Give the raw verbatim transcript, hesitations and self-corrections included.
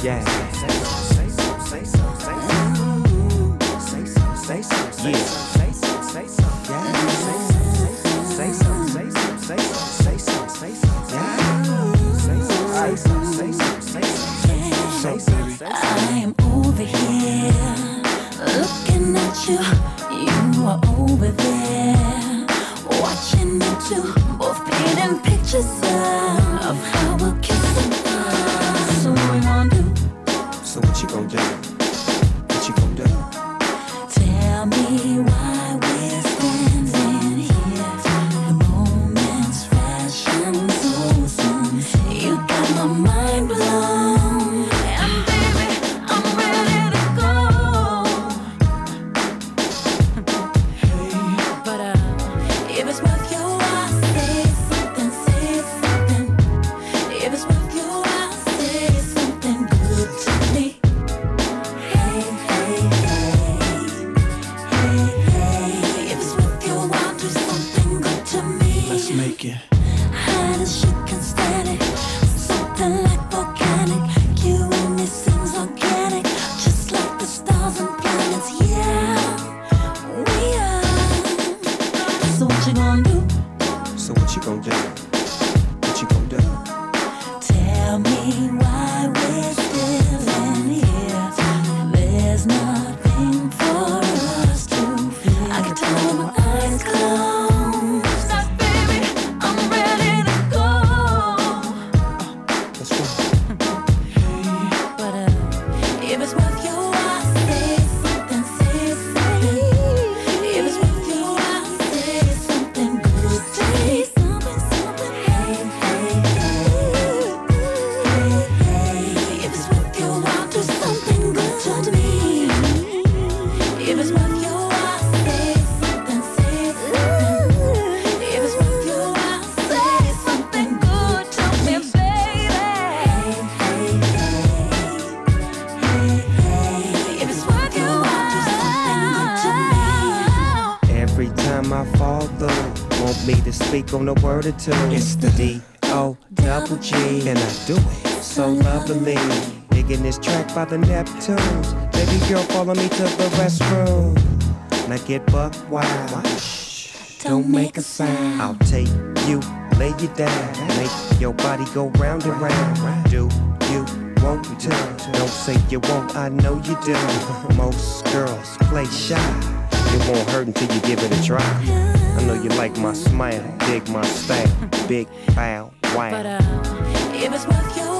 Yeah. Say so, say so, say so, say so. Say so, say so, say so, say so, say so. Yeah. Say so, say so, say so, say so, say so, say so. Yeah. Say so, say so, say so, say so, say so, say so. I am over here looking at you. You are over there watching me too. Both painting pictures of how we'll kiss and fall. So what we gonna do? So what you gonna do? What you gonna do? Tell me why we're standing here. The moment's fresh and so soon. You got my mind blown. And baby, I'm ready to go. But uh, if it's worth your while, say something, say something. If it's worth your while, say something good to me. Hey, hey, hey. Hey, hey. If it's worth your while, do something good to me. Let's make it. Hot as she can stand it. Something like volcanic. You and me seems organic. Just like the stars and planets. Yeah, we are. So what you gonna do? So what you gonna do? What you gonna do? Tell me why we're still in here. There's nothing for us to fear. I can tell when my eyes close. That baby, I'm ready to go. Let's go. But uh, if it's worth your while, say something, say something. If it's worth your while, say something good to me. Something, something. Hey, hey, hey. Hey, hey. If it's worth your while, do something good to me. If it's worth your while, say something, say something. If it's worth your while, say something good to me, baby. Hey, hey, hey. If it's worth your while, do something good to me. Every time I fall through, want me to speak on a word or two. It's the D O double G, and I do it so lovely. Digging this track by the Neptunes. Baby girl, follow me to the restroom. Now get buck wild. Shh, don't make a sound. I'll take you, lay you down, make your body go round and round. Do you want to? Don't say you won't, I know you do. Most girls play shy. It won't hurt until you give it a try. I know you like my smile, dig my style, big bow, wow. But uh, if it's worth your